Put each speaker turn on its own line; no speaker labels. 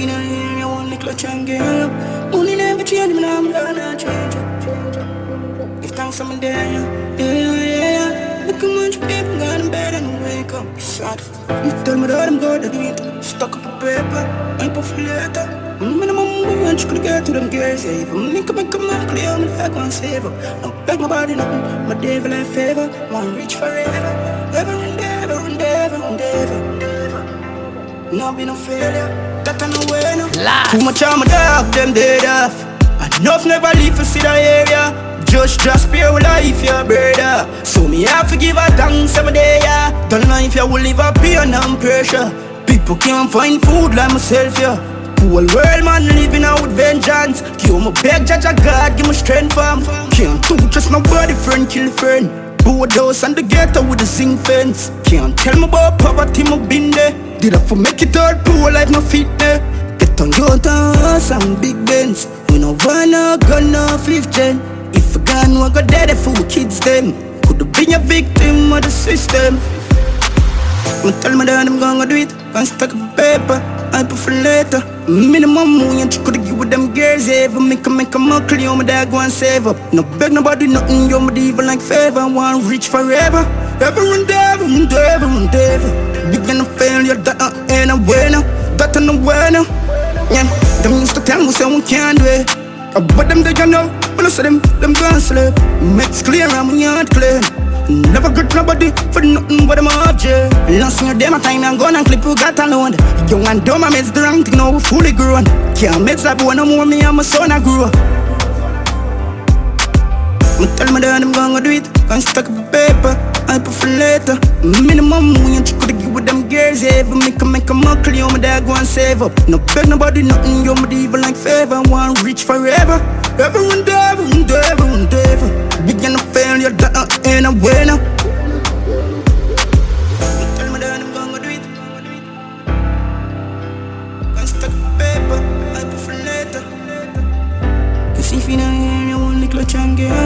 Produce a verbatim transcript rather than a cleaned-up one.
you don't hear me, I want to clutch and get up. Money never change, but I'm gonna change it. If thanks I'm there, yeah, yeah, yeah, yeah. Look how much people got in bed and wake up. Sad. You tell me that I'm good at it. Stuck up a paper, I'm for later. Minimum wage could get to them girls, yeah. If I make a make a man clear, I'm like one save up. Don't beg my body, nothing. My devil in favor, one reach forever. Ever and ever and ever and ever. No be no failure, that I know where no. Too much of my dog, them dead off. Enough never leave for see the area. Just just spare with life, yeah, brother. So me have to give a thanks every day, yeah. Don't know if you will live up here and pressure. People can't find food like myself, yeah. Whole world man living out with vengeance. Kill my beg, judge a God, give me strength, fam. Can't do just nobody, friend kill friend. Board house and the ghetto with the zinc fence. Can't tell me about poverty, my been there. Did I for make it all poor life, no fit there. Get on your house and big Benz. We no want no gun, no fifth gen. If a gun, we go dead for the kids them. Could have been a victim of the system. I'ma tell me that I'm gonna do it. Can't stack up paper, I put for later. Minimum money and you could give with them girls ever. Make a make a muckle, you my dad go and save up. No beg nobody nothing, you my even like favor. Want rich forever. Ever and ever and ever and ever. Big and a failure, that ain't a winner. That ain't a winner. Yeah, them used to tell me say we can't do it. But them they can know, when I say them, them gonna sleep. Makes clear and my yard clear. Never got nobody for nothing but them object. Lost me them a time and gone and clip who got alone. Young and dumb I made the wrong thing, now we fully grown. Can't make that boy no more, me and my son I grew up. I'ma tell me that I'm gonna do it. Can't stack up a paper, I put for later. Minimum money and you could give with them girls ever. Make a make a muckle, you my dad go and save up. No beg nobody nothing, you my even like favor. Want rich forever. Ever and ever and ever and ever. Big and a failure, that ain't a winner. Tell me that I'm gonna do it. Can't stack up paper, I put for later. Cause if you don't hear me, I want to clutch and get